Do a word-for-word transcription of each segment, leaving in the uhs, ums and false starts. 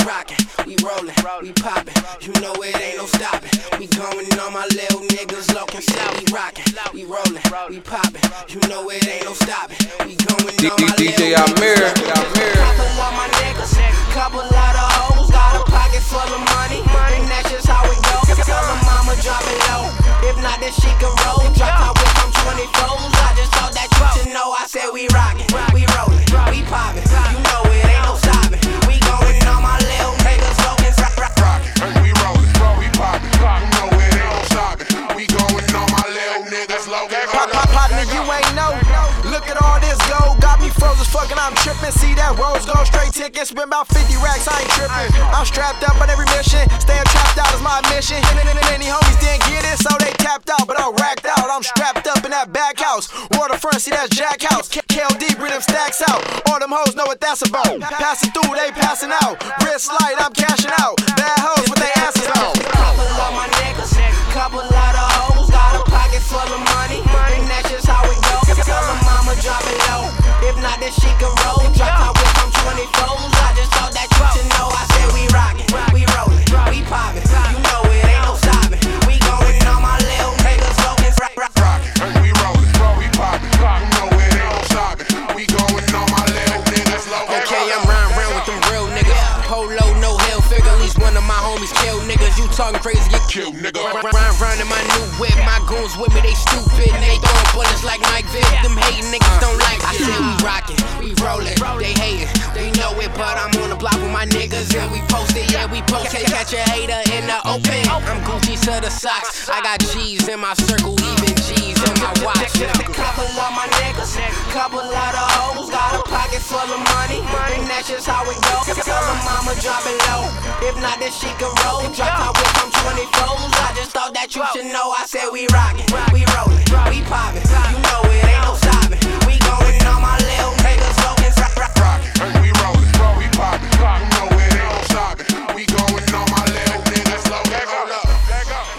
rockin', we rollin', we poppin'. You know it ain't no stoppin'. We goin' on my little niggas lookin' south. We rockin', we rollin', we poppin'. You know it ain't no stoppin'. We goin' on my D J Amir, Amir. Couple of my niggas, couple of the hoes, got a pocket full of money, and that's just how it goes. Tell her mama drop it low. If not, then she can roll. Drop top whip, I'm twenty-fours. I just thought that you should know. I said we rockin', we rollin', we poppin'. You know it ain't no stoppin'. We goin' on my little niggas lookin' rockin', we rollin', we poppin'. You know it ain't no stoppin'. We goin' on my little niggas lookin'. Pop, pop, partner, you ain't know. Look at all this gold, got me froze as fuck and I'm trippin'. See that rose gold straight ticket, spend about fifty racks, I ain't trippin'. I'm strapped up on every mission, staying trapped out is my mission. Many homies didn't get it, so they tapped out, but I'm racked out. I'm strapped up in that back house, waterfront, see that's Jack House. K L D, bring them stacks out, all them hoes know what that's about. Passing through, they passing out, wrist light, I'm cashing out. Bad hoes with their asses out. Couple of my niggas, couple of the hoes, got a pocket full of money, and that's just how it goes. Tell her mama drop it low. If not, then she can roll. Drop top whip, I'm twenty-fours. I just thought that you should know. I said we rockin', we rollin', we poppin'. You know it ain't no stoppin'. We goin' on my little niggas lookin' rockin', we rollin', we poppin'. You know it ain't no stoppin'. We goin' on my little niggas lookin'. Okay, I'm round round with them real niggas. Polo, no hell figure. At least one of my homies kill niggas. You talkin' crazy, get killed, nigga. Round round in my new whip. My goons with me, they stupid. And they throwin' bullets like Mike Vick. Them hatin' niggas don't like it. I said we rockin', we rollin', they hatin', they know it, but I'm on the block with my niggas and we post it, yeah we post it. Catch a hater in the open. I'm Gucci to the socks. I got G's in my circle, even G's in my watch. Couple of my niggas, couple of the hoes, got a pocket full of money, and that's just how it goes. Tell her mama drop it low. If not, then she can roll. Drop top whip, I'm twenty-fours. I just thought that you should know. I said we rockin', we rollin', we poppin'. You know it ain't no stoppin'. We goin' on my little niggas lookin' rockin', we rollin', we poppin'. You know it ain't no stoppin'. We goin' on my little niggas lookin'. Hold up, back up,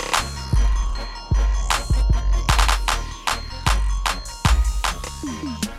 back up.